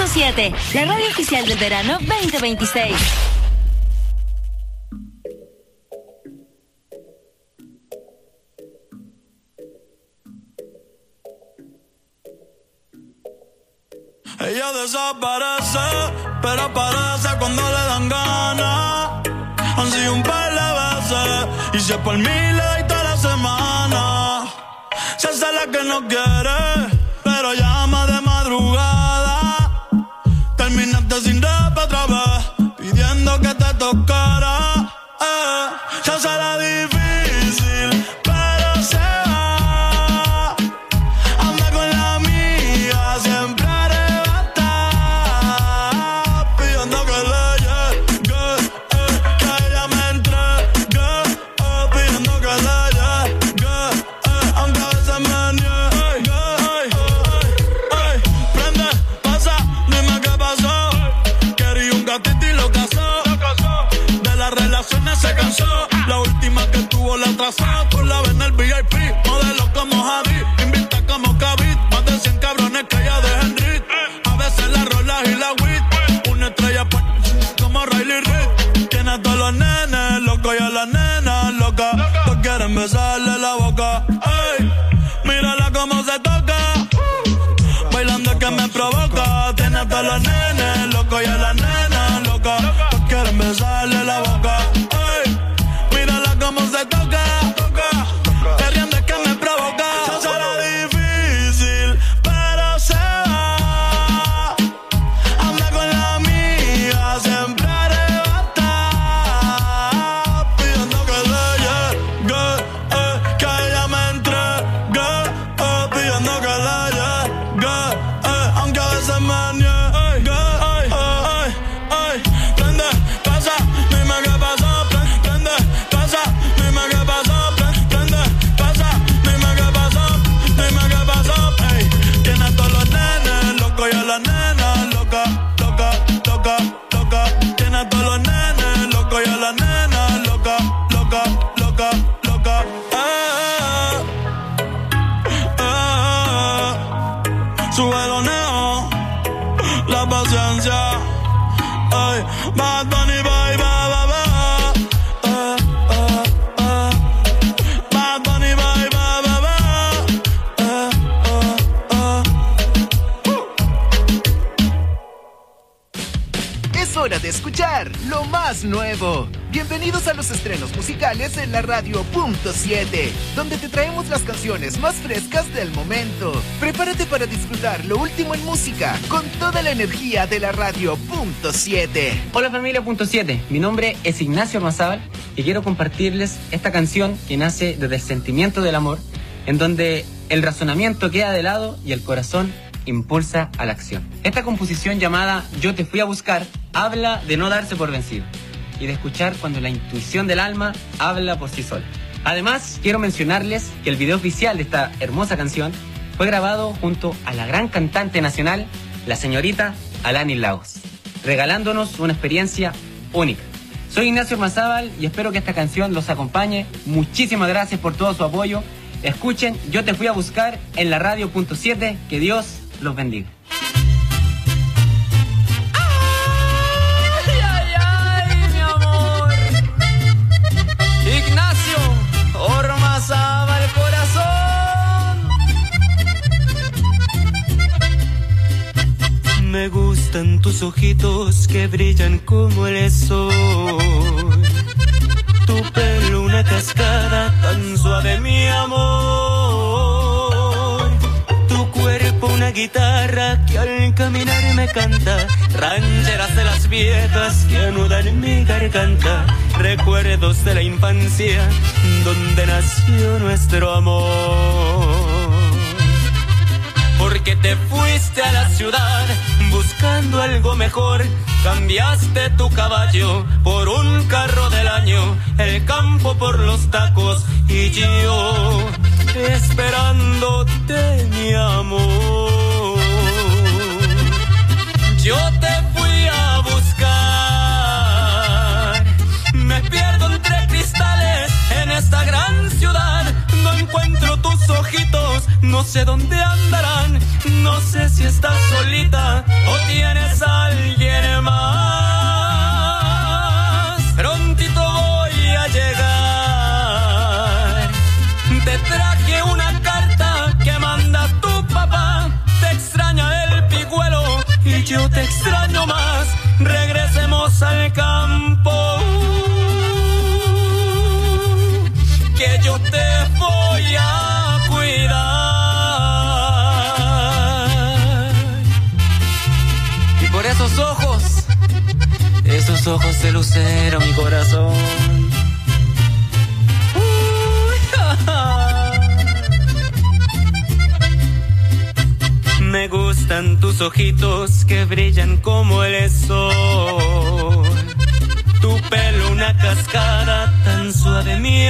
Radio.7, la radio oficial del verano 2026. Ella desaparece, pero aparece cuando le dan ganas. Han sido un par de veces, y si es por mí le doy toda la semana. Se hace la que no quiere, pero llama de madrugada. Terminaste sin rap otra vez, pidiendo que te tocara. Se hace la difícil, pero se va. Anda con la amiga, siempre pidiendo que le llegue, que ella me entregue, pidiendo que le llegue, aunque a veces me niegue. Prende, pasa, dime qué pasó. Quería un gatito y lo casó. De las relaciones se cansó. La última que tuvo la atrasó. Tú la ves en el VIP, modelo como Javi, invita como Kavit. Más de 100 cabrones que ella dejen rit. A veces la rola y la wit. Una estrella como Riley Reid. Tiene a todos los nenes locos y a las nenas locas. Todos quieren besarle la boca. Ey, mírala cómo se toca. Bailando es que me provoca. Tiene a todos los nenes locos y a las nenas locas. Todos quieren besarle la boca. Ey, mírala cómo se toca. Queriendo es que me provoca. Se será difícil, pero se va. Anda con la amiga, siempre arrebata. Pidiendo que le llegue, que ella me entregue. Pidiendo que le llegue, aunque a veces me niegue. Prende, pasa, dime qué pasó. Prende, pasa, dime qué pasó. Prende, pasa, dime qué pasó. Dime qué pasó. Ey, tiene a todos los nenes locos y a las nenas locas. Loca, loca, loca. Tiene a todos los nenes locos y a las nenas locas. Loca, loca, loca. Súbelo, neo, la paciencia. Ay, Bad Bunny, bye, bye, bye, bye. Bad Bunny, bye, bye, bye, bye. Es hora de escuchar lo más nuevo. Bienvenidos a los estrenos musicales en la Radio.7, donde te traemos las canciones más frescas del momento. Prepárate para disfrutar lo último en música con toda la energía de la Radio.7. Hola familia .7, mi nombre es Ignacio Armazábal y quiero compartirles esta canción que nace desde el sentimiento del amor, en donde el razonamiento queda de lado y el corazón impulsa a la acción. Esta composición llamada Yo te fui a buscar habla de no darse por vencido y de escuchar cuando la intuición del alma habla por sí sola. Además, quiero mencionarles que el video oficial de esta hermosa canción fue grabado junto a la gran cantante nacional, la señorita Alani Lagos, regalándonos una experiencia única. Soy Ignacio Armazábal y espero que esta canción los acompañe. Muchísimas gracias por todo su apoyo. Escuchen Yo te fui a buscar en la Radio.7. Que Dios los bendiga. Ignacio Ormazábal el corazón. Me gustan tus ojitos que brillan como el sol. Tu pelo una cascada tan suave, mi amor. Tu cuerpo una guitarra que al caminar me canta. Rancheras de las viejas que anudan mi garganta. Recuerdos de la infancia donde nació nuestro amor. Porque te fuiste a la ciudad buscando algo mejor. Cambiaste tu caballo por un carro del año, el campo por los tacos y yo esperándote, mi amor. Yo te fui a buscar, me pierdo entre cristales en esta gran ciudad. No encuentro tus ojitos, no sé dónde andarán. No sé si estás solita o tienes yo te extraño más. Regresemos al campo, que yo te voy a cuidar. Y por esos ojos de lucero, mi corazón. Me gustan tus ojitos que brillan como el sol. Tu pelo una cascada tan suave, mi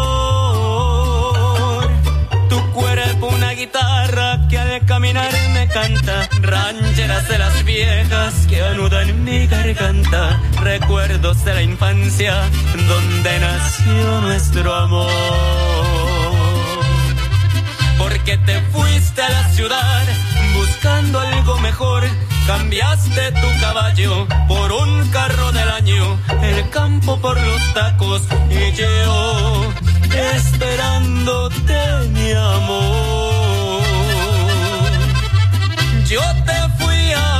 amor. Tu cuerpo una guitarra que al caminar me canta. Rancheras de las viejas que anudan mi garganta. Recuerdos de la infancia donde nació nuestro amor. Porque te fuiste a la ciudad buscando algo mejor. Cambiaste tu caballo por un carro del año, el campo por los tacos y yo esperándote, mi amor. Yo te fui a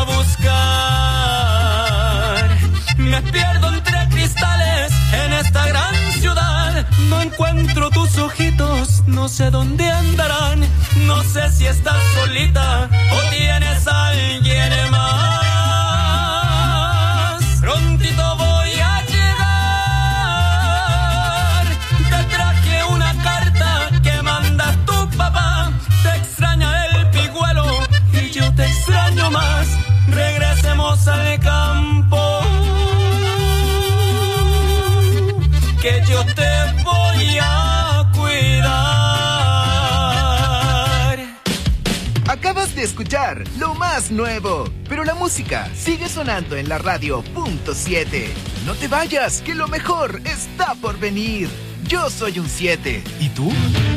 buscar, me pierdo entre cristales en esta gran ciudad. No encuentro tus ojitos, no sé dónde andarán. No sé si estás solita o tienes a alguien más. Prontito voy a llegar. Te traje una carta que manda tu papá. Te extraña el pigüelo y yo te extraño más. Regresemos al campo, que yo te voy a cuidar. Acabas de escuchar lo más nuevo, pero la música sigue sonando en la radio .7. No te vayas, que lo mejor está por venir. Yo soy un 7. ¿Y tú?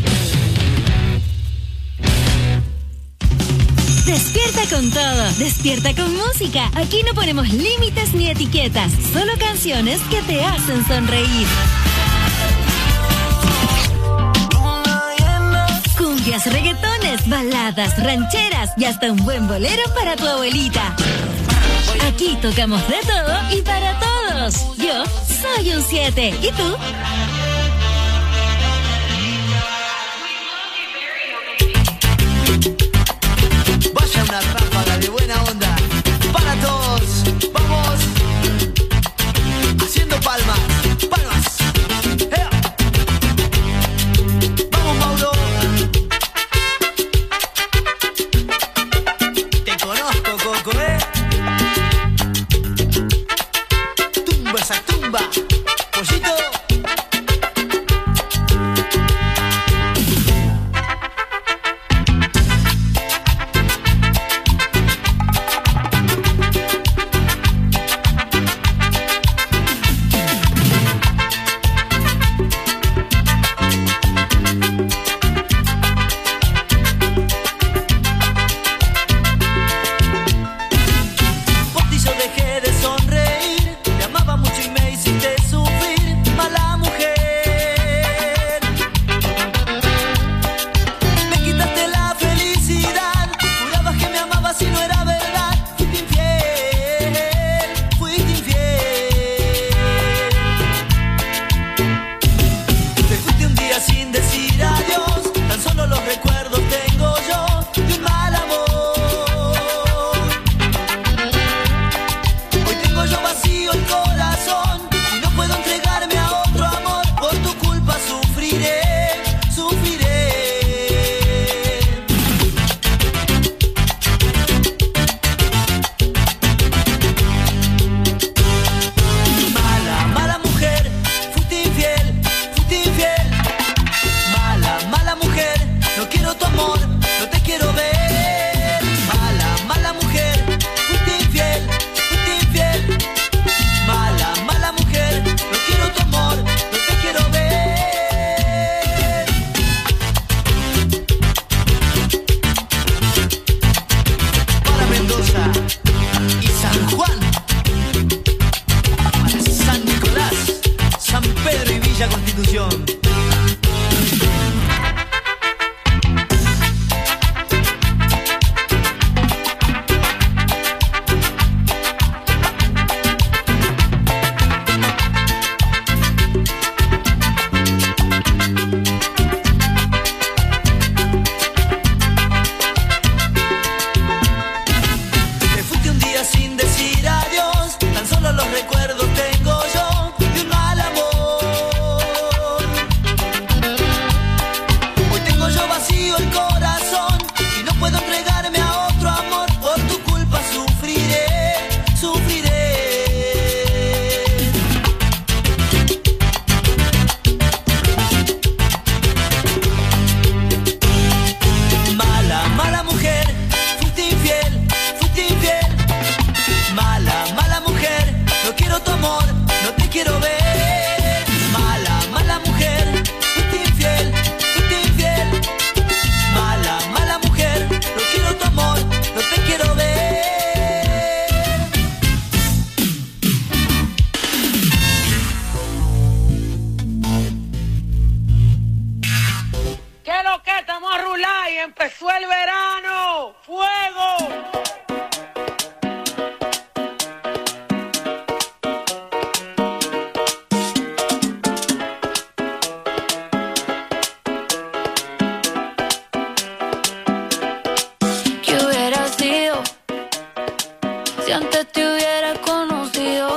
Despierta con todo, despierta con música. Aquí no ponemos límites ni etiquetas, solo canciones que te hacen sonreír. Cumbias, reggaetones, baladas, rancheras y hasta un buen bolero para tu abuelita. Aquí tocamos de todo y para todos. Yo soy un 7. ¿Y tú? Vaya una ráfaga de buena onda para todos. Vamos haciendo palmas, palmas. Vamos, Mauro. Te conozco, Coco, Tumba esa tumba, pollito. Por ti yo dejé de sonreír, te amaba mucho y me hiciste sufrir. Mala decir adiós. Tan solo los recuerdos tengo yo de un mal amor. Hoy tengo yo vacío el corazón y no puedo entregarme a otro amor. Por tu culpa sufriré, sufriré. Mala, mala mujer, fuiste infiel, fuiste infiel. Mala, mala mujer, no quiero tu amor, no te quiero ver. Mala, mala mujer, fuiste infiel, fuiste infiel. Mala, mala mujer, no quiero tu amor, no te quiero ver. ¿Qué es lo que estamos a rular y empezó el verano? ¡Fuego! ¿Qué hubiera sido si antes te hubiera conocido?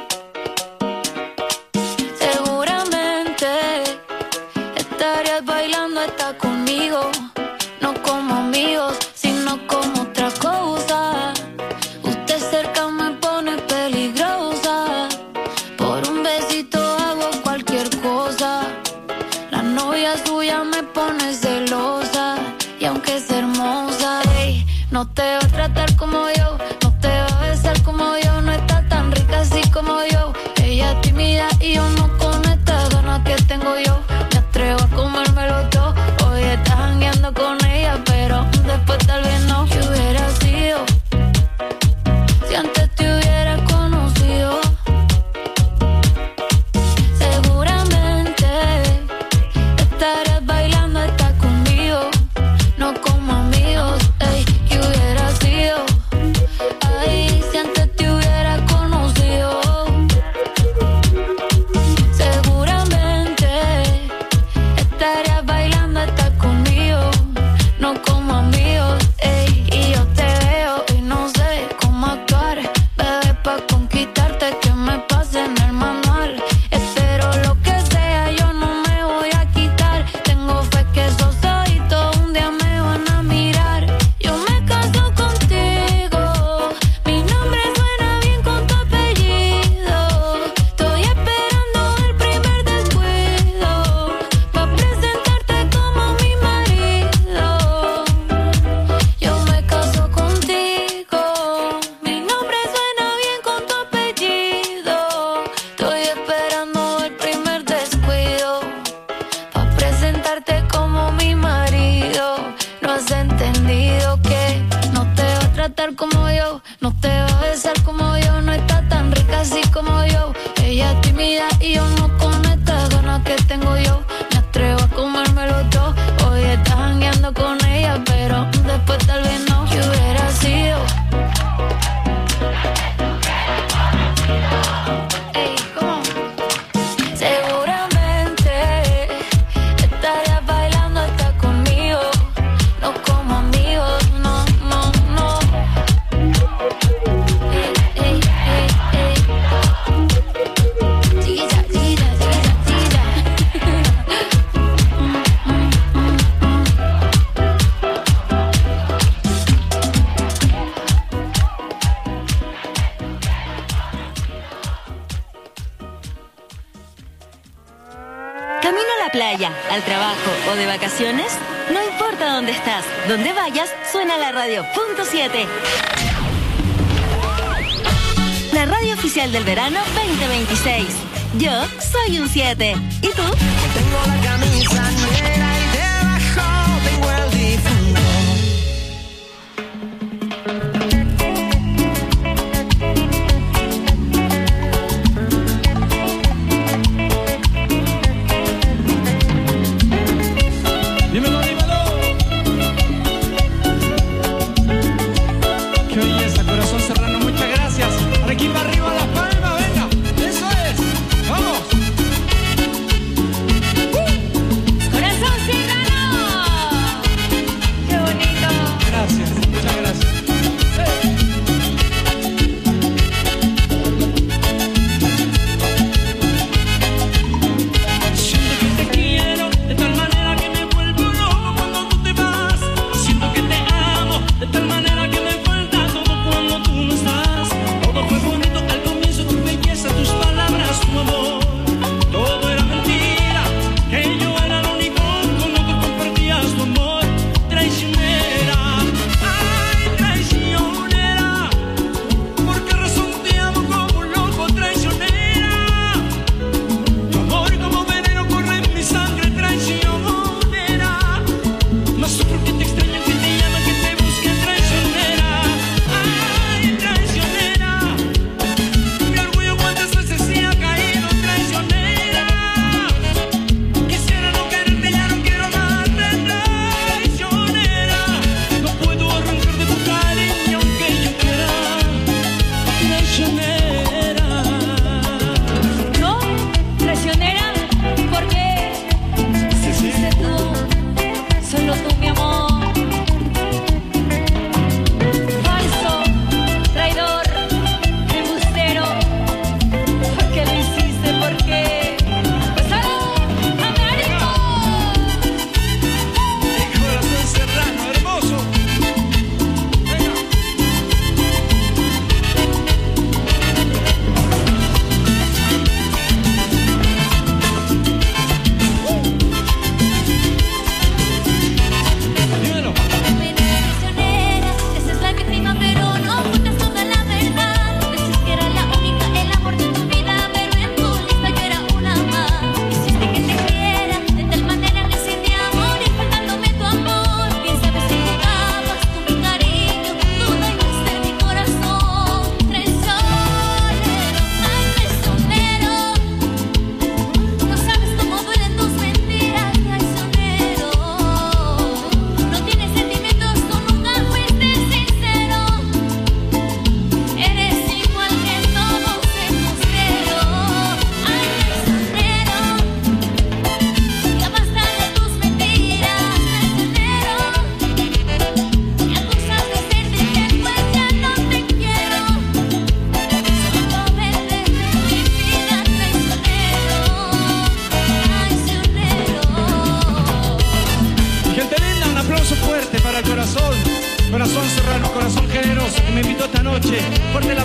Seguramente estarías bailando hasta conmigo, no como amigos, sino como otra cosa. Usted cerca me pone peligrosa, por un besito hago cualquier cosa. La novia suya me pone celosa, y aunque es hermosa, ey, no te va a tratar como yo, no te va a besar como yo, no está tan rica así como yo. Ella es tímida y yo no, con estas ganas que tengo yo me atrevo a comérmelo todo. Hoy estás jangueando con ella, pero después tal vez no. ¿Qué hubiera sido si antes te hubiera conocido? Seguramente estarías bailando hasta conmigo, no como amigos, ey. ¿Qué hubiera sido? Ay, si antes te hubiera conocido. Seguramente estarías bailando hasta conmigo, no como amigos, ey. Y yo te veo y no sé cómo actuar, bebé, pa' conquistarte que me pase en el manual. Espero lo que sea, yo no me voy a quitar. Tengo fe que esos ojitos un día me van a mirar. Yo me caso contigo, mi nombre suena bien con tu apellido. Estoy esperando el primer descuido pa' presentarte como mi marido. Yo me caso contigo, mi nombre suena bien con tu apellido. Estoy esperando el primer descuido pa' presentarte como mi marido. No has entendido que no te va a tratar como yo, no te va a besar como yo, no está tan rica así como yo. Ella es tímida y yo no, con estas ganas que tengo yo me atrevo a comérmelo todo. Hoy estás jangueando con ella, pero después tal vez no. ¿Qué hubiera sido? Ey, ¿cómo? Seguramente estarías bailando hasta conmigo, no como amigos, no, no, no. Ey, ey, ey, ey. Tira, tira, tira, tira. ¿Camino a la playa, al trabajo o de vacaciones? No importa dónde estás, donde vayas, suena la radio .7. La radio oficial del verano 2026. Yo soy un 7. ¿Y tú? Tengo la camisa negra y debajo tengo el difunto. Dímelo, dímelo. Qué belleza, corazón serrano, muchas gracias. Por aquí para arriba las palmas, venga. Eso es. Vamos. Corazón, sí.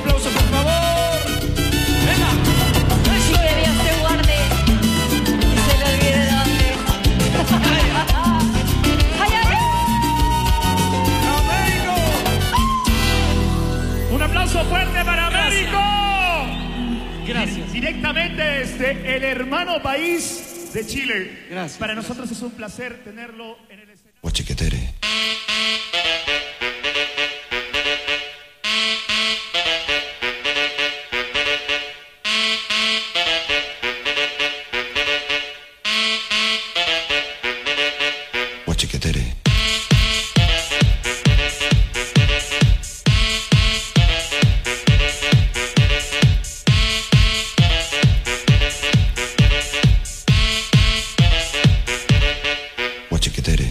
aplauso, por favor. Venga. Y que Dios te guarde y se le olvide dónde. ¡Ay, ay! ¡Américo! Un aplauso fuerte para Américo. Gracias. Directamente desde el hermano país de Chile. Gracias. Para nosotros es un placer tenerlo en el escenario. Guachiquetere. Guachiquetere. Guachiquetere.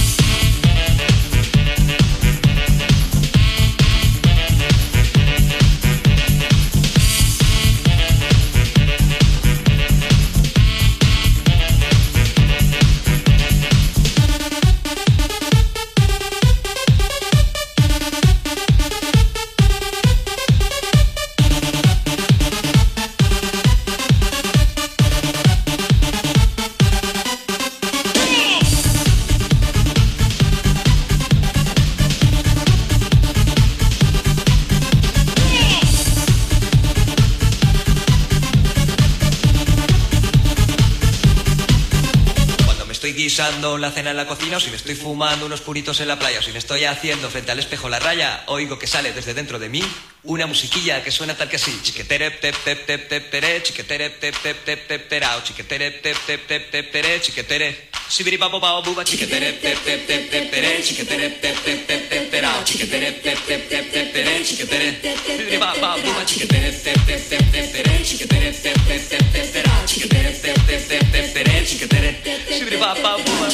Guisando la cena en la cocina, o si me estoy fumando unos puritos en la playa, o si me estoy haciendo frente al espejo la raya, oigo que sale desde dentro de mí una musiquilla que suena tal que así: chiquetere tep tep tep tep tere, chiquetere tep tep tep tep terao, chiquetere tep tep tep tep tere, chiquetere sibiri babo babo buba, chiquetere tep tep tep tep tere, chiquetere tep tep tep tep terao, chiquetere tep tep tep tep tere, chiquetere sibiri babo babo buba, chiquetere tep tep tep tep tere, chiquetere tep tep tep tep terao, chiquetere tep tep tep tep tere, chiquetere sibiri babo babo buba.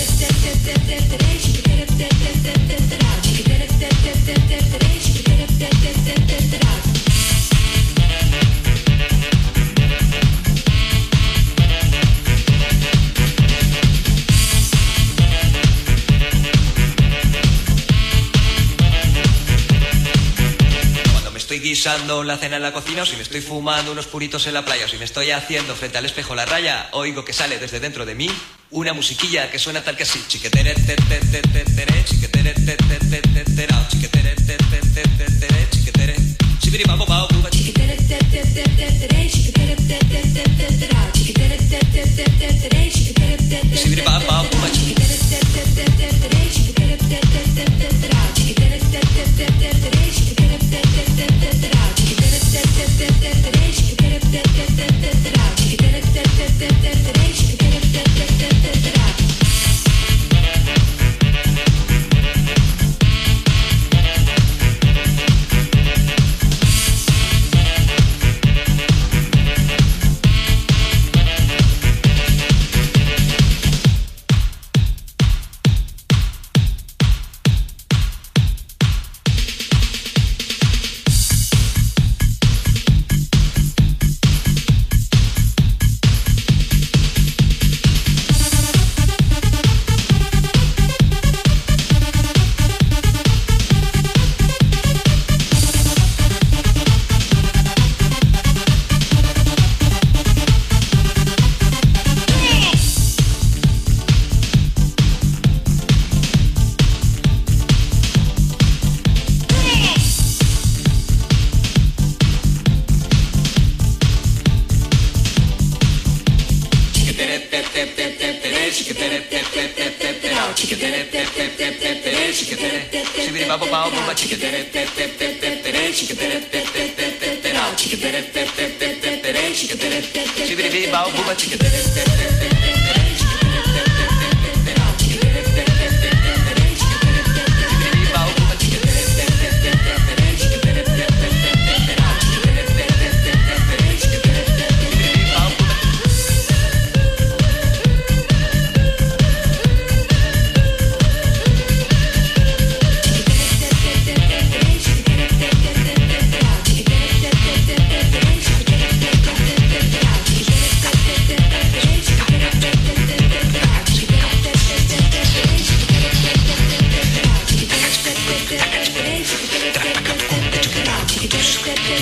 Estoy guisando la cena en la cocina, o si me estoy fumando unos puritos en la playa, o si me estoy haciendo frente al espejo la raya, oigo que sale desde dentro de mí una musiquilla que suena tal que así: chiquetere te te te te tere, chiquetere te te te te terao, chiquetere te te te te tere, chiquetere sibiri babo babo buba, chiquetere te te te te tere, chiquetere te te te te terao, chiquetere te te te te tere, chiquetere te te sibiri babo babo buba, chiquetere te te te te tere, chiquetere te te te te terao, chiquetere te te te te tere, chiquetere te te te te terao, chiquetere te te te te tere, chiquetere te te te te terao, chiquetere te te te te tere, chiquetere te te te te terao.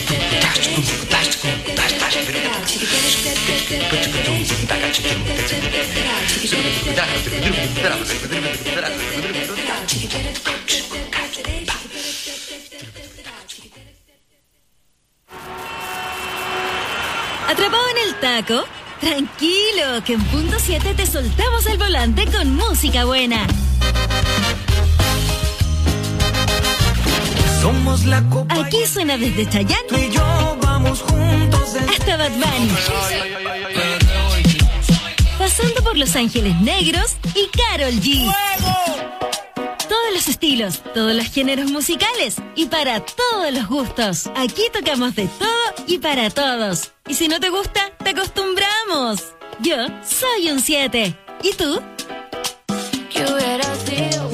¿Atrapado en el taco? Tranquilo, que en punto 7 te soltamos el volante con música buena. Somos la copa. Aquí suena desde Chayanne. Tú y yo vamos juntos hasta Bad Bunny. Pasando por Los Ángeles Negros y Karol G. Todos los estilos, todos los géneros musicales y para todos los gustos. Aquí tocamos de todo y para todos. Y si no te gusta, te acostumbramos. Yo soy un 7. ¿Y tú? ¿Qué hubiera sido?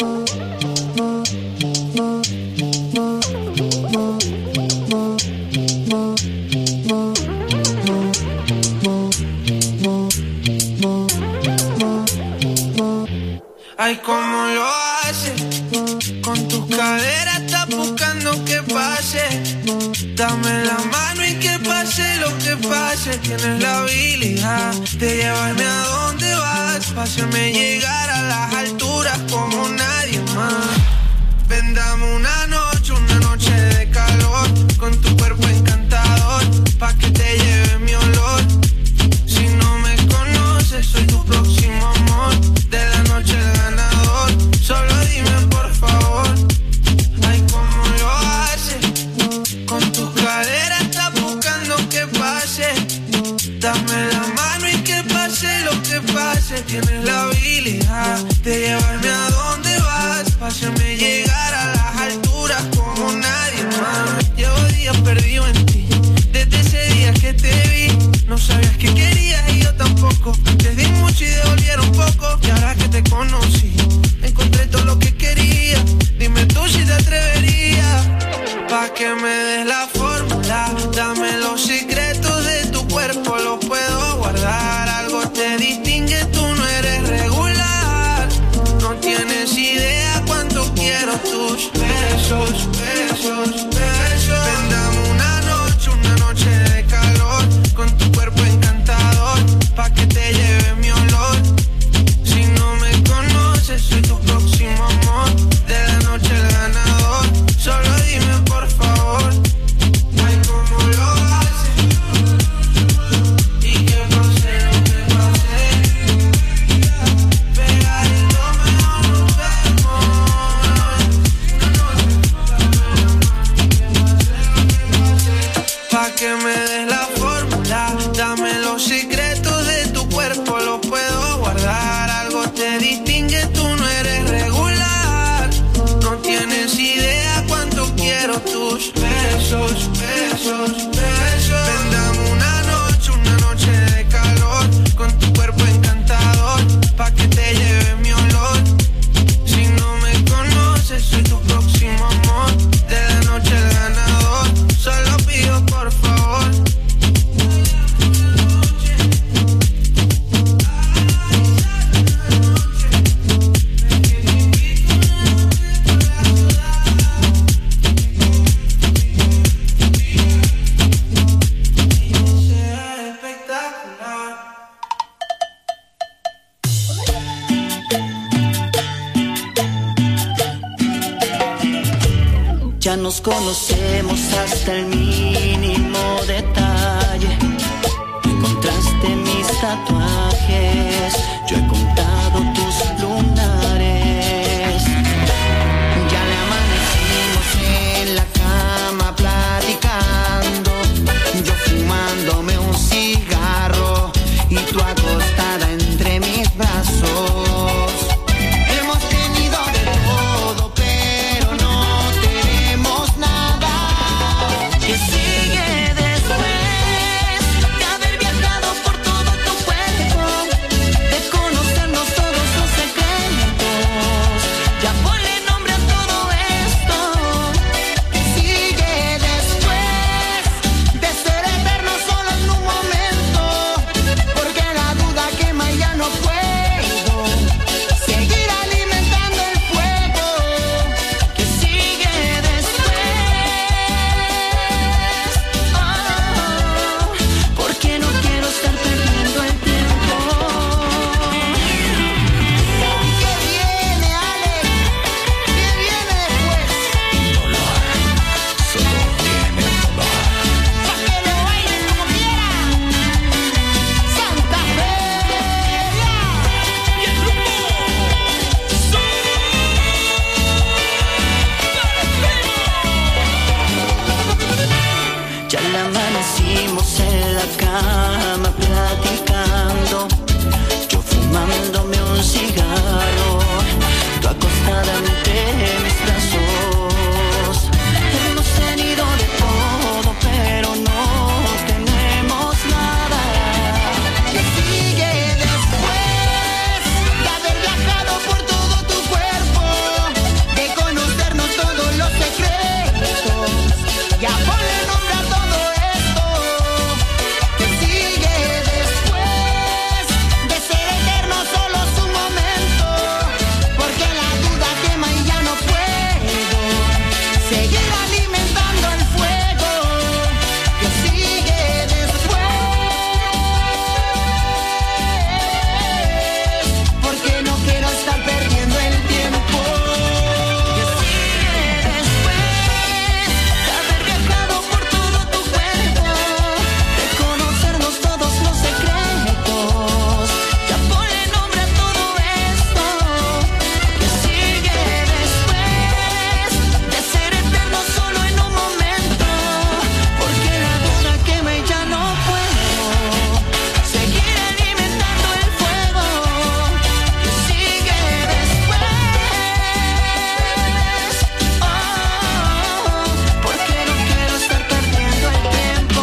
Ay, ¿cómo lo hace? Con tus caderas estás buscando que pase. Dame la mano y que pase lo que pase. Tienes la habilidad de llevarme a donde vas, para hacerme llegar a las alturas como nadie más. Ven, dame una noche de calor, con tu cuerpo encantador, pa' que te lleve mi olor. Si no me conoces, soy tu próximo amor, de la noche el ganador. Solo dime por favor, ay, ¿cómo lo haces? Con tus caderas estás buscando que pase. Dame la mano y que pase lo que pase. Tienes la habilidad de llevarme a donde vas, pa' hacerme llegar a las alturas como nadie más. Llevo días perdido en ti, desde ese día que te vi. No sabías que querías y yo tampoco. Te di mucho y devolvieron poco. Y ahora que te conocí, encontré todo lo que quería. Dime tú si te atreverías, pa' que me des la fórmula. Dame los secretos de tu cuerpo, los puedo guardar. Algo te distingue, tú no eres regular. No tienes idea cuánto quiero tus besos, besos, besos. Ven, dame una noche de calor, con tu cuerpo encantador, pa' que te lleve mi olor. Si no me conoces, soy tu próximo amor, de la noche el ganador. Solo dime por favor, ay, ¿cómo lo haces? Y que pase lo que pase. Pegadito mejor nos vemos. Pa' que me des la fórmula, dame los secretos de tu cuerpo, los puedo guardar. Algo te distingue, tú no eres regular. No tienes idea cuánto quiero tus besos, besos, besos. Ven, dame una noche de calor, con tu cuerpo encantador, pa' que te lleve mi olor. Si no me conoces, soy tu próximo amor, de la noche el ganador. Solo pido por favor. Ya nos conocemos hasta el mínimo detalle. Encontraste mis tatuajes, yo he contado tus lunares. Ya le amanecimos en la cama platicando, yo fumándome un cigarro y tú acostada entre mis brazos. Hemos tenido de todo, pero no tenemos nada que sigue amanecimos en la cama platicando, yo fumándome un cigarro, tú acostada ante mis brazos. Hemos tenido de todo, pero no tenemos nada. ¿Qué sigue después de haber viajado por todo tu cuerpo, de conocernos todos los secretos? Ya ponle nombre a todo esto. ¿Qué sigue después de ser eterno solo es un momento? Porque la duda quema y ya no puedo seguir alimentando el fuego. ¿Qué sigue después? Porque no quiero estar perdiendo el tiempo. ¿Qué sigue después de haber viajado por todo tu cuerpo, de conocernos todos los secretos? Ya ponle nombre a todo esto. ¿Qué sigue después de ser eterno solo en un momento? Porque la duda quema y ya no puedo seguir alimentando el fuego. ¿Qué sigue después? Porque no quiero estar perdiendo el tiempo.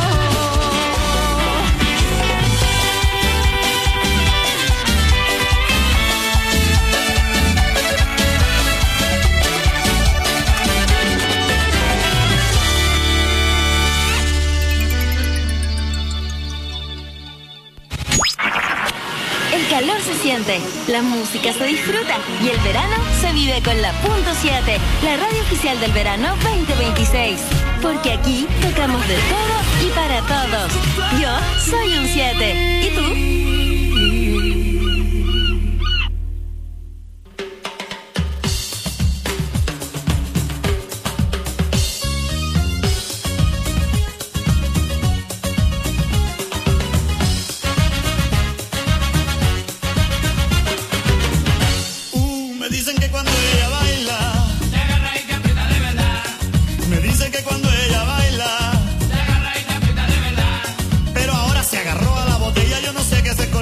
El calor se siente, la música se disfruta y el verano se vive con la .7, la radio oficial del verano 2026. Porque aquí tocamos de todo y para todos. Yo soy un 7. ¿Y tú? Me dicen que cuando ella baila, te agarra y te aprieta de verdad. Me dicen que cuando ella baila, te agarra y te aprieta de verdad. Pero ahora se agarró a la botella, yo no sé qué se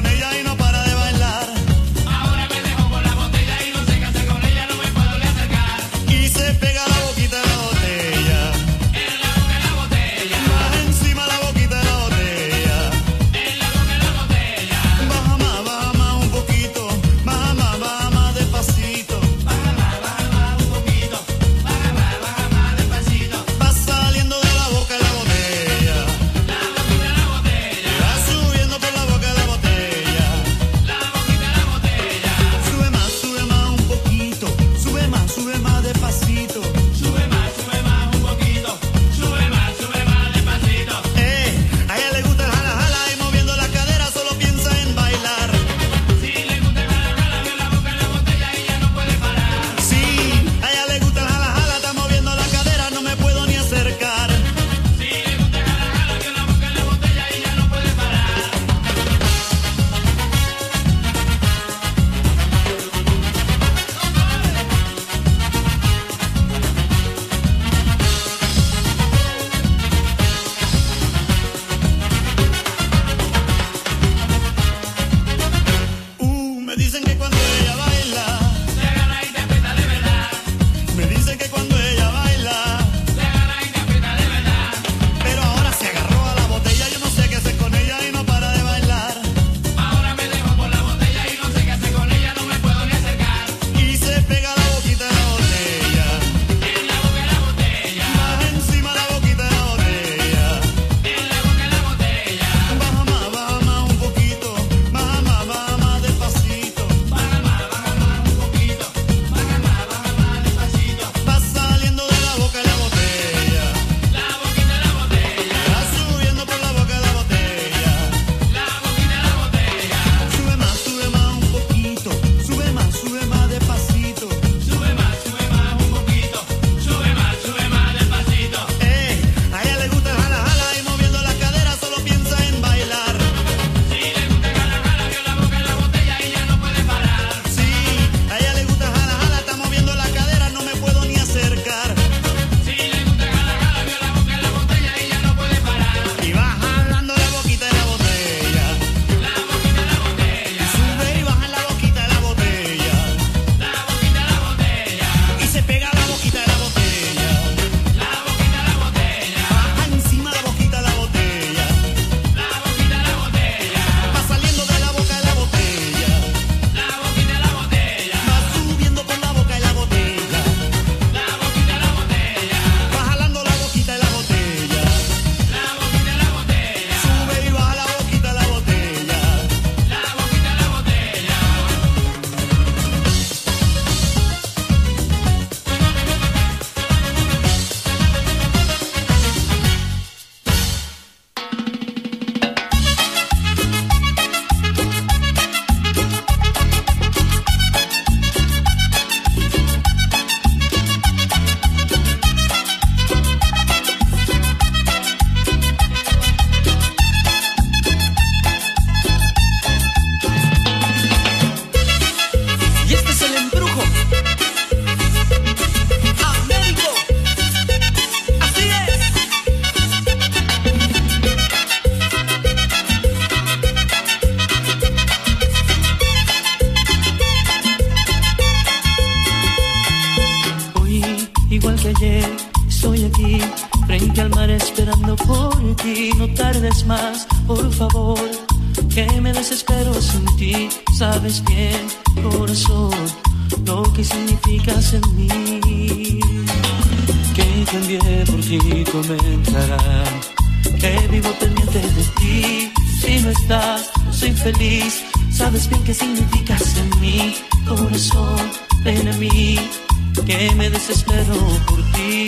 por ti, no tardes más, por favor, que me desespero sin ti. Sabes bien, corazón, lo que significas en mí. Que cambié por ti, comentarán que vivo pendiente de ti. Si no estás, no soy feliz. Sabes bien qué significas en mí, corazón, ven a mí, que me desespero por ti.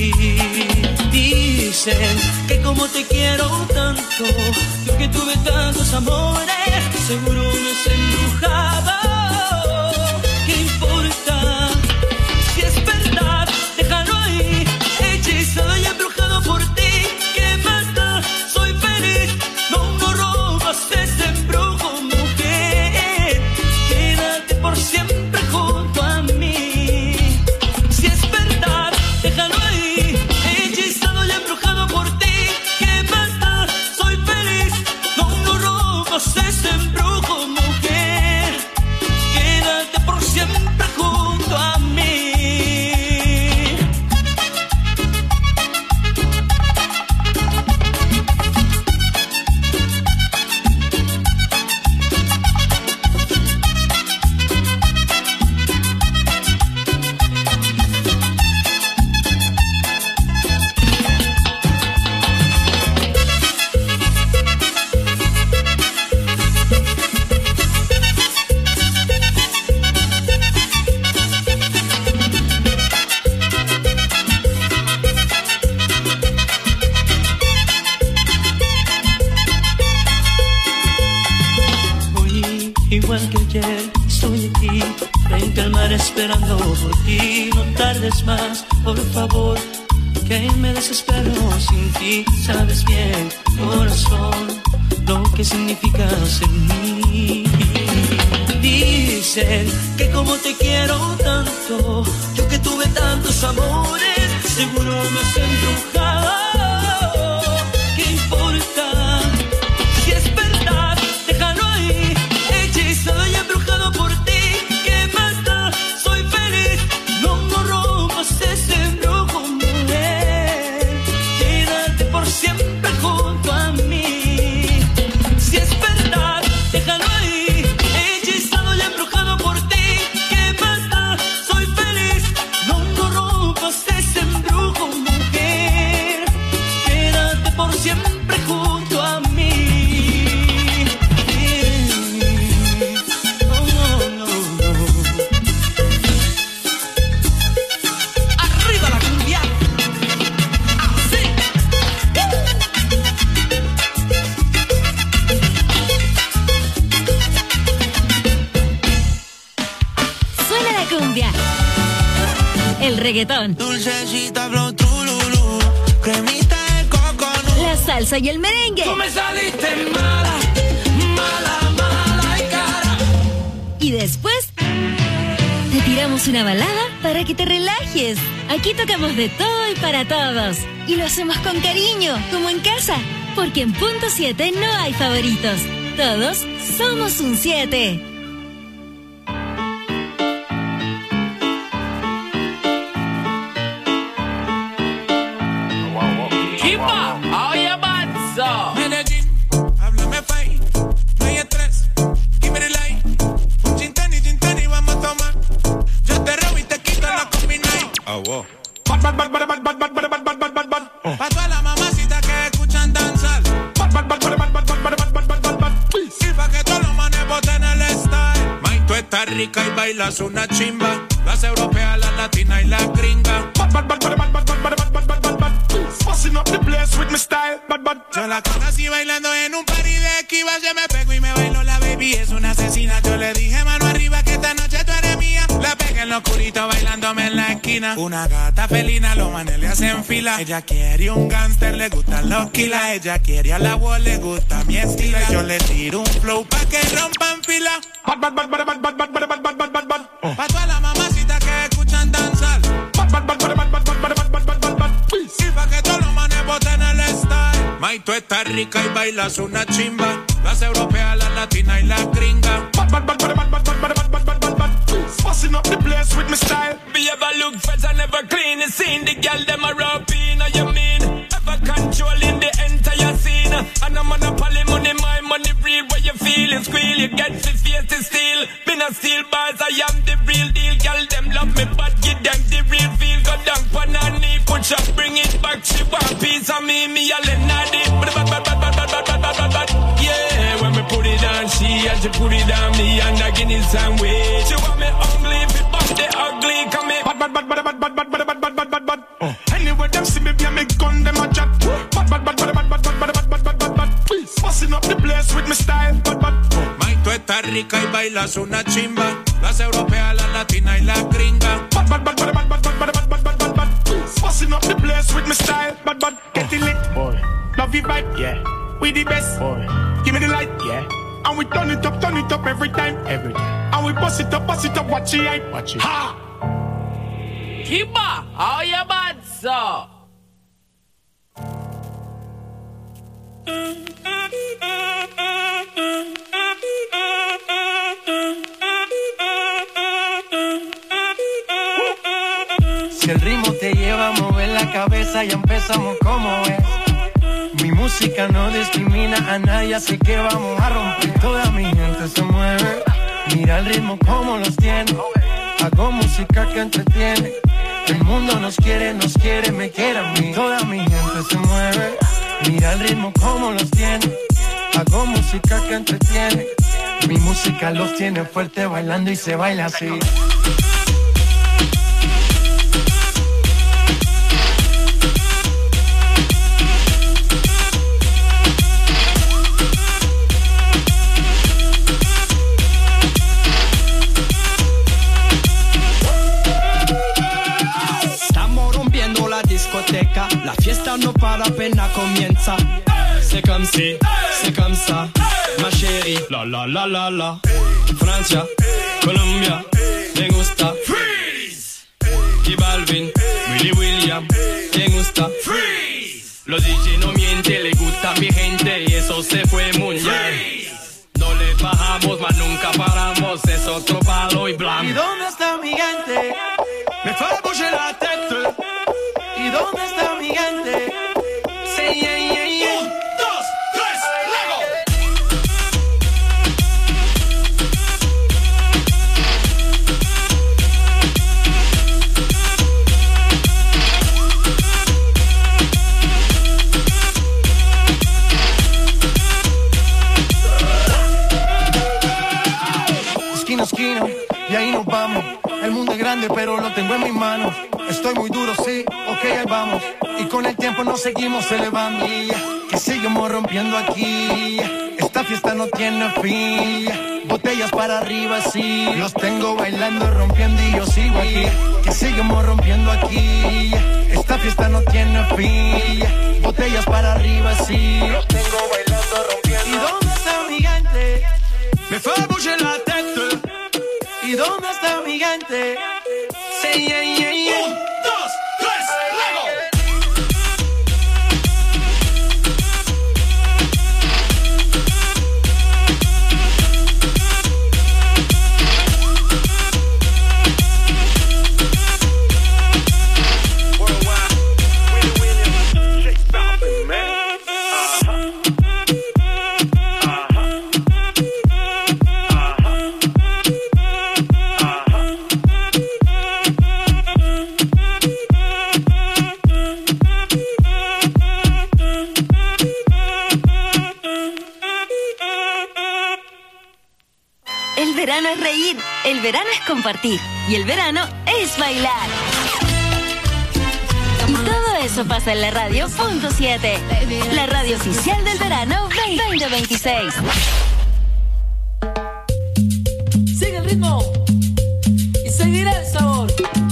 Dicen que como te quiero tanto, yo que tuve tantos amores, seguro me has embrujado. ¿Qué importa? Si es verdad, déjalo ahí, hechizado y embrujado por ti. ¿Qué más da? Soy feliz, no robas ese embrujo, mujer. Quédate por siempre junto a mí. Si es verdad, déjalo ahí, hechizado y embrujado por ti. ¿Qué más da? Soy feliz, no robas ese embrujo, mujer. Quédate por siempre junto a mí. Igual que ayer, estoy aquí, frente al mar esperando por ti. No tardes más, por favor, que me desespero sin ti. Sabes bien, corazón, lo que significas en mí. Dicen que como te quiero tanto, yo que tuve tantos amores, seguro me has embrujado. ¿Qué importa? Si es verdad, déjalo ahí, hechizado y embrujado por ti. ¿Qué más da? Soy feliz, no rompas ese embrujo, mujer. Quédate por siempre junto a mí. Si es verdad, déjalo ahí, hechizado y embrujado por ti. ¿Qué más da? Soy feliz, no rompas ese embrujo, mujer. Quédate por siempre junto a mí. Arriba la cumbia. Así. Suena la cumbia, el reggaetón, Dulcecita, flow, trululú, cremita de coconut. la salsa y el merengue. Tú me saliste mala, mala, mala y cara. Y después te tiramos una balada para que te relajes. Aquí tocamos de todo y para todos. Y lo hacemos con cariño, como en casa. Porque en Punto 7 no hay favoritos. Todos somos un 7. Keepa, oye, Banzo. Medellín, háblame fine. No hay estrés, give me the light. Un gin tonic, vamos a tomar. Yo te robo y te quito la combination. Ah, wow. Pa' todas las mamacitas que escuchan danzar. Y pa' que todos los manes boten el style. May, tú estás rica y bailas una chimba. Las europeas, las latinas y las gringas. Busting up the place with my style. Yo la conocí bailando en un party de esquivas. Yo me pego y me bailo, la baby es una asesina. Yo le dije mano arriba que esta noche tú eres mía. La pegué en lo oscurito bailándome en la esquina. Una gata felina, los manes le hacen fila. Ella quiere un gangster, le gustan los kilas. Ella quiere a la wall, le gusta mi estilo. Yo le tiro un flow pa' que rompan fila. Pa' todas las mamacitas que escuchan danzar. Y pa' que todos los manes boten el style. May, tú estás rica y bailas una chimba. Las europeas, las latinas y las gringas. Busting up the place with my style. Be ever look fresh and never clean. You seen the girl them a rapping, you mean? Ever controlling the entire you get to face the steel. Been a steel bars, I am the real deal. Girl, them love me, but give them the real feel. Go down on her knee, push up, bring it back. She want piece of me, a Lenardi. Yeah, when me put it on she, and she put it on me, and I give it some way. She want me ugly, if it bump the ugly, come here. Bad. Anyway, them see me, be a me gun, them a chat. Bad. Busting up the place with me style, bad. Tú estás rica y bailas una chimba. Las europeas, la latina y la gringa. Bad. Busting up the place with me style, bad. Getting lit, boy. Love you back, yeah. We the best, boy. Give me the light, yeah. And we turn it up every time. And we bust it up, watch it, ha! Kiba, how you bad, sir? Si el ritmo te lleva a mover la cabeza, ya empezamos como es. Mi música no discrimina a nadie, así que vamos a romper. Toda mi gente se mueve, mira el ritmo como los tiene. Hago música que entretiene. El mundo nos quiere, me quiere a mí. Toda mi gente se mueve, mira el ritmo como los tiene. Hago música que entretiene. Mi música los tiene fuerte bailando y se baila así. La fiesta no para, apenas comienza. C'est comme si, c'est comme ça, ma chérie. La. Francia, Colombia, me gusta. Freeze. Y Balvin, Willy William, me gusta. Freeze. Los DJ no mienten, le gusta a mi gente y eso se fue mundial. No le bajamos, mas nunca paramos, es otro palo y blanco. ¿Y dónde está mi gente? Me fue a bouger la tête. ¿Y dónde está mi gente? Sí, yeah. 1, 2, 3, luego. Esquina, y ahí nos vamos. El mundo es grande, pero lo tengo en mis manos. Estoy muy duro, sí, ok, ahí vamos. Y con el tiempo nos seguimos elevando. Que seguimos rompiendo aquí. Esta fiesta no tiene fin. Botellas para arriba, sí. Los tengo bailando, rompiendo y yo sigo aquí. Que seguimos rompiendo aquí. Esta fiesta no tiene fin. Botellas para arriba, sí. Los tengo bailando, rompiendo. ¿Y dónde está mi gente? Me fue a bouger la tête. ¿Y dónde está mi gente? Sí, yeah. 1, 2, 3, luego. El verano es reír, el verano es compartir y el verano es bailar. Y todo eso pasa en la radio .7, la radio oficial del verano 2026. Sigue el ritmo y seguirá el sabor.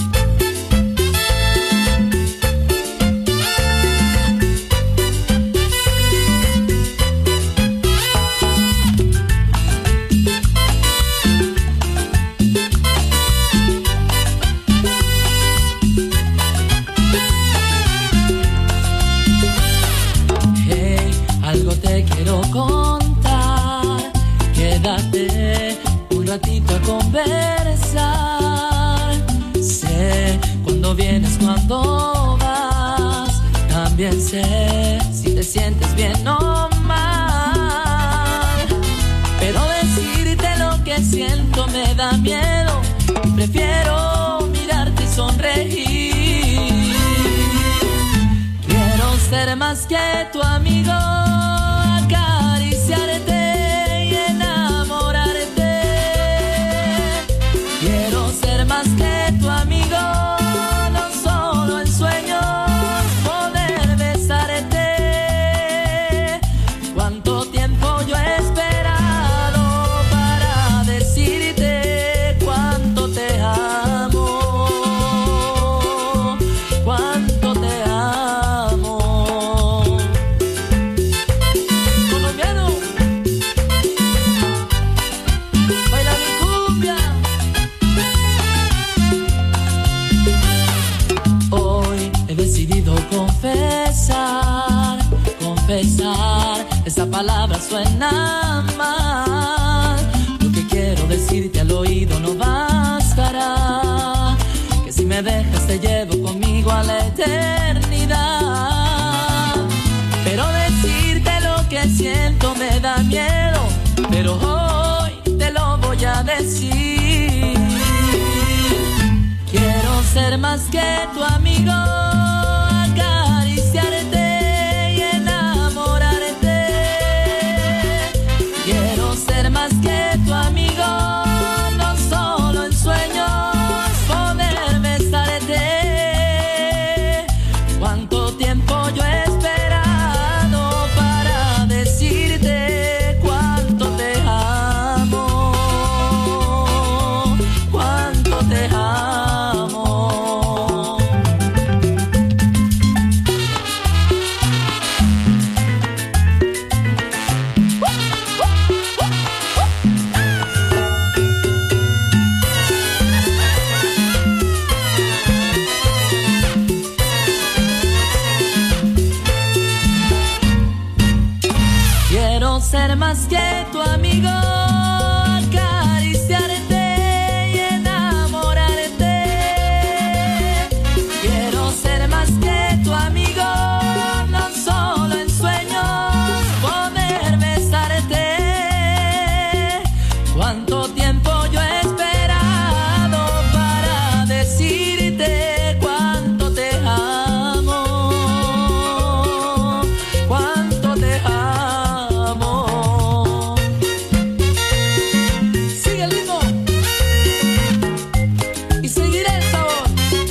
A conversar. Sé cuando vienes, cuando vas. También sé si te sientes bien o mal. Pero decir da miedo, prefiero mirarte y sonreír. Quiero ser más que tu amigo, acariciarte y enamorarte. Quiero ser más que tu amigo, no solo en sueños poder besarte. Cuánto tiempo yo he esperado para decirte cuánto te amo, cuánto te amo. Colombiano, baila mi cumbia. Hoy he decidido confesar, esa palabra suena mal. Lo que quiero decirte al oído no bastará, que si me dejas te llevo conmigo a la eternidad. Pero decirte lo que siento me da miedo, pero hoy te lo voy a decir. Quiero ser más que tu amigo, acariciarte y enamorarte. Quiero ser más que tu amigo, no solo en sueños poder besarte. Cuánto tiempo yo he esperado para decirte cuánto te amo, cuánto te amo. Quiero ser más que tu amigo, acariciarte y enamorarte. Quiero ser más que tu amigo, no solo en sueños poder besarte. Cuánto tiempo yo he esperado para decirte cuánto te amo, cuánto te amo. Sigue el ritmo y seguiré el sabor.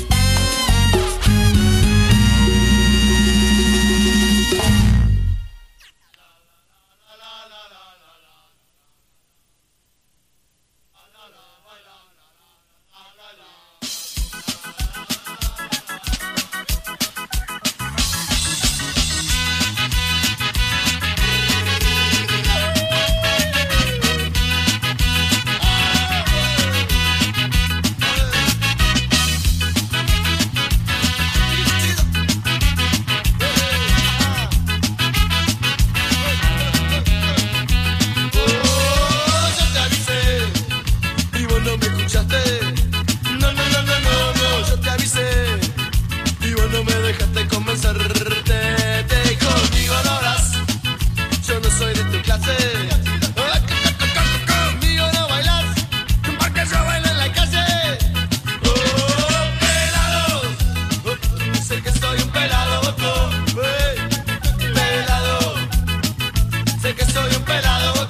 Yo te avisé y vos no me escuchaste. No, yo te avisé y vos no me dejaste convencerte. Conmigo no hablas, yo no soy de tu clase. Conmigo no bailas, porque yo bailo en la calle. Pelado, sé que soy un pelado. Pelado, sé que soy un pelado.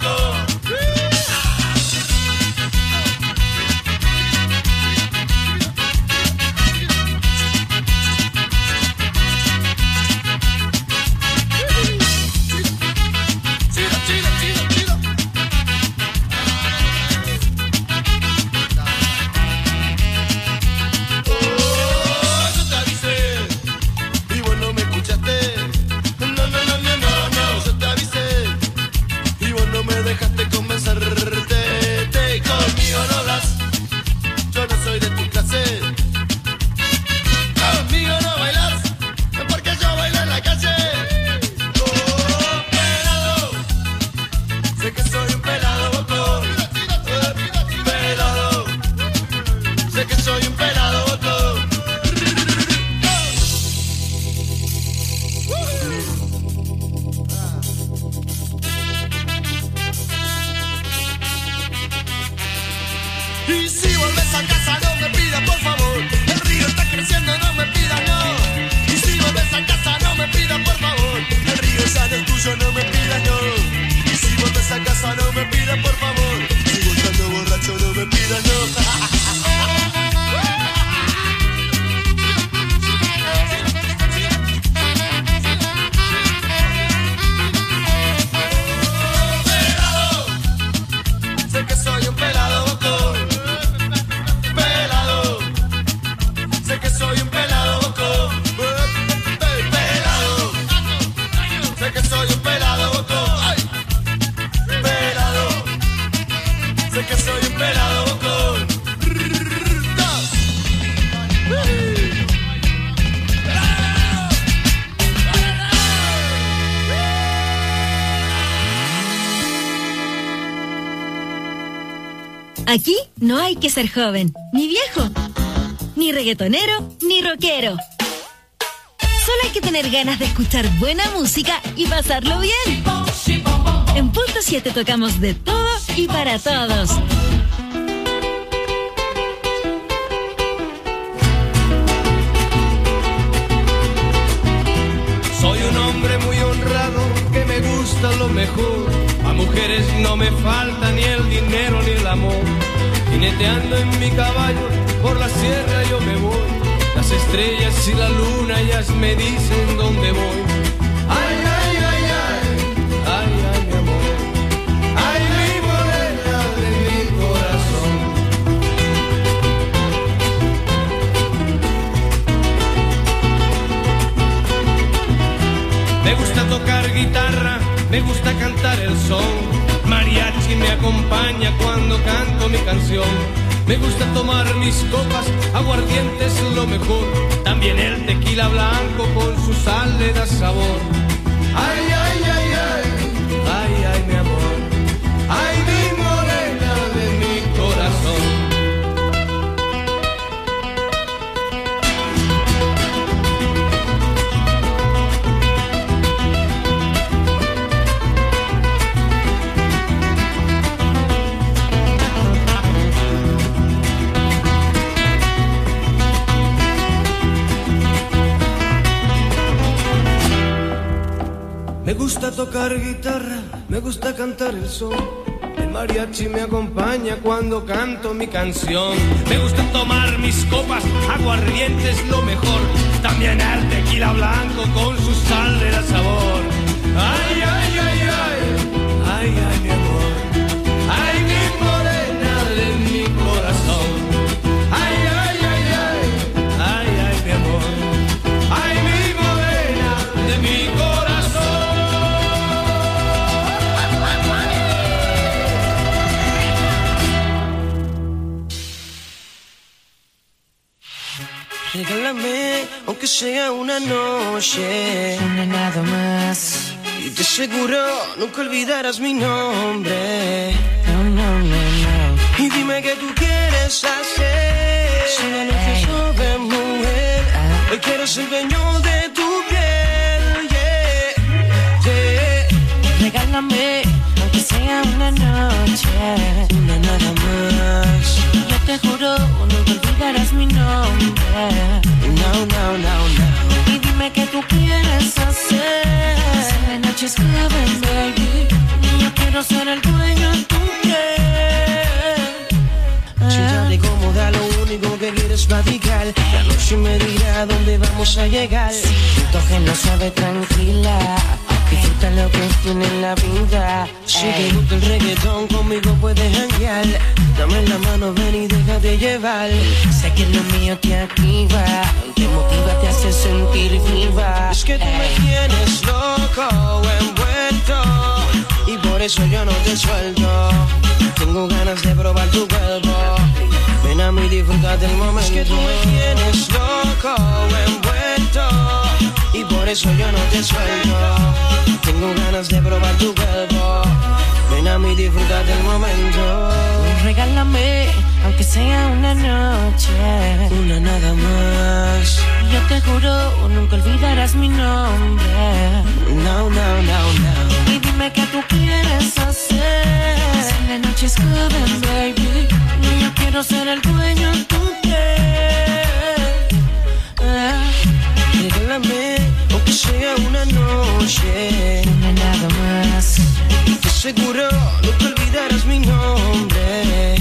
Yo te avisé y vos no me escuchaste. No, yo te avisé no es tuyo, no me pidas no. Y si vuelves a casa, no me pidas por favor. Sigo estando borracho, no me pidas no. Aquí no hay que ser joven, ni viejo, ni reggaetonero, ni rockero. Solo hay que tener ganas de escuchar buena música y pasarlo bien. En Punto 7 tocamos de todo y para todos. Soy un hombre muy honrado que me gusta lo mejor. A mujeres no me falta ni el dinero ni el amor. Jineteando en mi caballo por la sierra yo me voy. Las estrellas y la luna ellas me dicen dónde voy. Ay, ay, ay, ay, ay, ay, mi amor. Ay, mi morena de mi corazón. Me gusta tocar guitarra, me gusta cantar el son. Mariachi me acompaña cuando canto mi canción. Me gusta tomar mis copas, aguardiente es lo mejor. También el tequila blanco con su sal le da sabor. Ay, ay, ay, ay, ay, ay, mi amor. Ay, mi morena de mi corazón. Me gusta tocar guitarra, me gusta cantar el son. El mariachi me acompaña cuando canto mi canción. Me gusta tomar mis copas, aguardiente es lo mejor. También el tequila blanco con su sal le da sabor. Ay, ay, ay, ay, ay, ay, mi amor. Ay, mi morena de mi corazón. Ay, ay, ay, ay, ay, ay, mi amor. Ay, mi morena de mi corazón. Regálame, aunque sea una noche, una nada más. Y te aseguro, nunca olvidarás mi nombre. No, no, no, no. Y dime qué tú quieres hacer. Si la noche es joven, mujer, hoy quiero ser dueño de tu piel. Yeah, yeah. Regálame, aunque sea una noche, una nada más. Yo te juro, nunca olvidarás mi nombre. No, no, no, no. Y dime qué tú quieres hacer. Si la noche es joven, baby, yo quiero ser el dueño de tu piel. Si ya te incomoda, lo único que quieres es platicar. La noche me dirá dónde vamos a llegar. Siento que no sabe tranquila. Disfruta lo que tiene en la vida. Si te gusta el reggaetón, conmigo puedes janguear. Dame la mano, ven y déjate llevar. Sé que lo mío te activa, te motiva, te hace sentir viva. Es que tú me tienes loco, envuelto, y por eso yo no te suelto. Tengo ganas de probar tu cuerpo. Ven a mí, disfruta del momento. Es que tú me tienes loco, envuelto, y por eso yo no te suelto. Tengo ganas de probar tu cuerpo. Ven a mí, disfruta del momento. Regálame, aunque sea una noche, una nada más. Yo te juro, nunca olvidarás mi nombre. No, no, no, no. Y dime qué tú quieres hacer. Si la noche es joven, baby, yo quiero ser el dueño de tu piel. Regálame, aunque sea una noche, aseguro, nunca olvidarás mi nombre.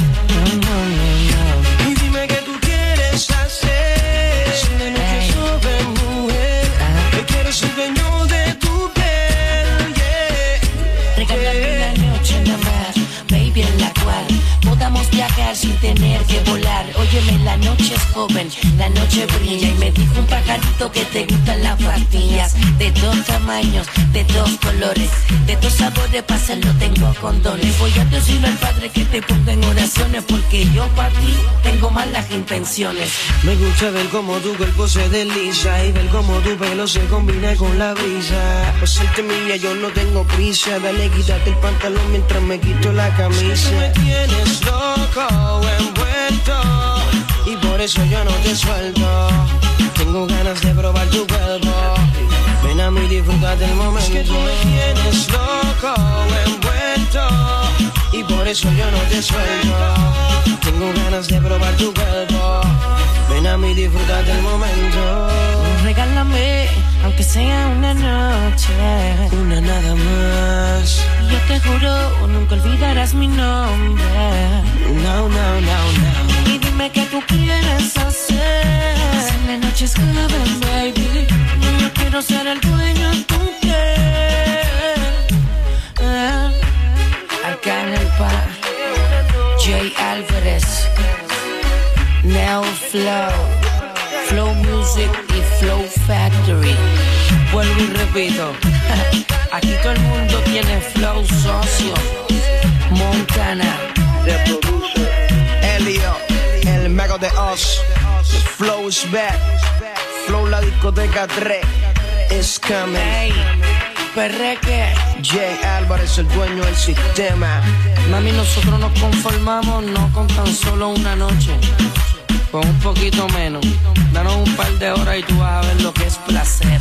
Y dime qué tú quieres hacer. Si de noche sobre mujer, yo quiero ser dueño de tu piel, yeah. Regálame una noche nada más, baby, en la cual podamos viajar sin tener que volar. Óyeme, la noche es joven, la noche brilla. Y me dijo un pajarito que te gustan las pastillas de dos tamaños, de dos colores, de dos sabores, para hacerlo tengo condones. Voy a decirle al Padre que te ponga en oraciones, porque yo para ti tengo malas intenciones. Me gusta ver cómo tu cuerpo se desliza y ver cómo tu pelo se combina con la brisa. Por serte mía yo no tengo prisa, dale, quítate el pantalón mientras me quito la camisa. Tú me tienes loco, envuelto, y por eso yo no te suelto. Tengo ganas de probar tu cuerpo, ven a mí, disfruta del momento. Es que tú me tienes loco, envuelto, y por eso yo no te suelto. Tengo ganas de probar tu cuerpo, ven a mí, disfruta del momento. Regálame, aunque sea una noche, una nada más. Yo te juro, nunca olvidarás mi nombre. No, no, no, no. Y dime qué tú quieres hacer. Si la noche es joven, baby, yo quiero ser el dueño de tu piel. Acá en el bar, Jay Álvarez, Neo Flow, Flow Music y Flow Factory. Vuelvo y repito, aquí todo el mundo tiene flow, socio. Montana, the producer, Elio, el mago de Oz. The flow is back, flow la discoteca 3 is coming. Hey, perreque, Jay Álvarez, el dueño del sistema. Mami, nosotros nos conformamos no con tan solo una noche, con un poquito menos. Danos un par de horas y tú vas a ver lo que es placer.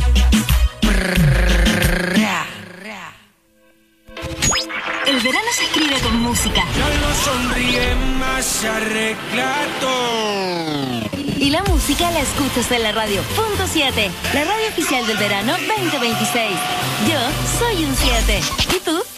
El verano se escribe con música. Ya no sonríe más, se arregla todo. Y la música la escuchas en la radio Punto 7, la radio oficial del verano 2026. Yo soy un 7. ¿Y tú?